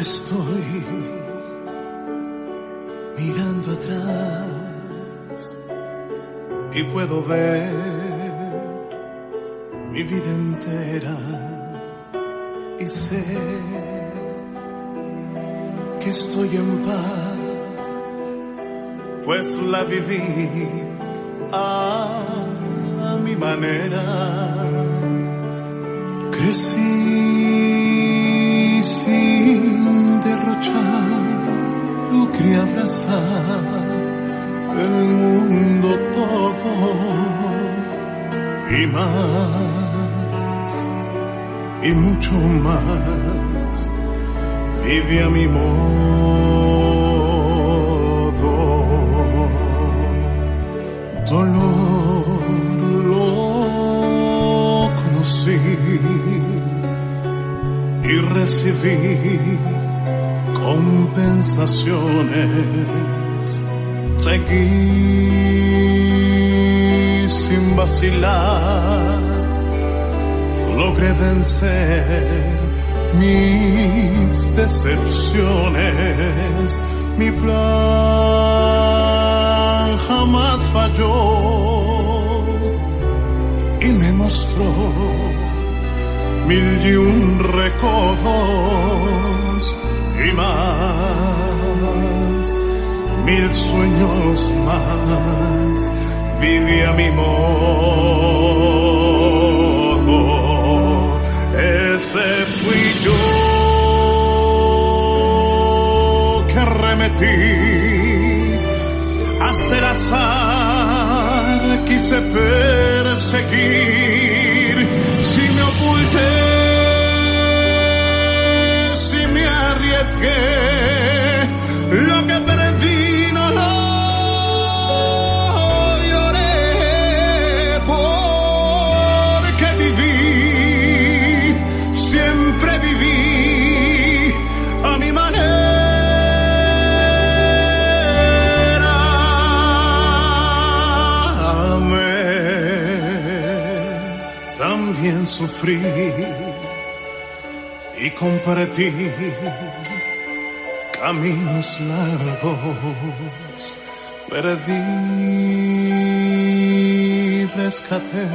Estoy mirando atrás y puedo ver mi vida entera y sé que estoy en paz, pues la viví a mi manera. Crecí sin derrochar, logré abrazar el mundo todo y más, y mucho más, vive a mi modo. Dolor lo conocí y recibí compensaciones. Seguí sin vacilar, logré vencer mis decepciones. Mi plan jamás falló y me mostró 1001 recodos y más, 1000 sueños más, viví a mi modo. Ese fui yo que arremetí, hasta el azar quise perseguir. Si me oculté, si me arriesgué, lo que perdí no lo lloré, porque viví, siempre viví a mi manera. También sufrí y compartí caminos largos, perdí, rescaté,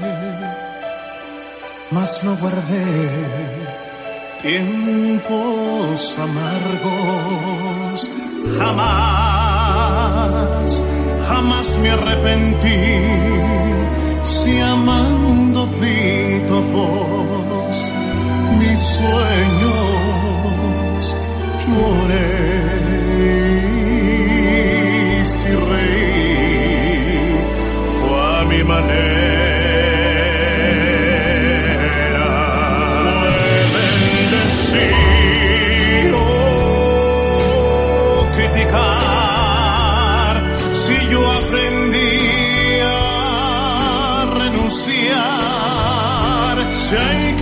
mas no guardé tiempos amargos. Jamás, jamás me arrepentí, si amando vi todos mis sueños, lloré, si reí, fue a mi manera. Bendecir o criticar, si yo aprendí a renunciar, si hay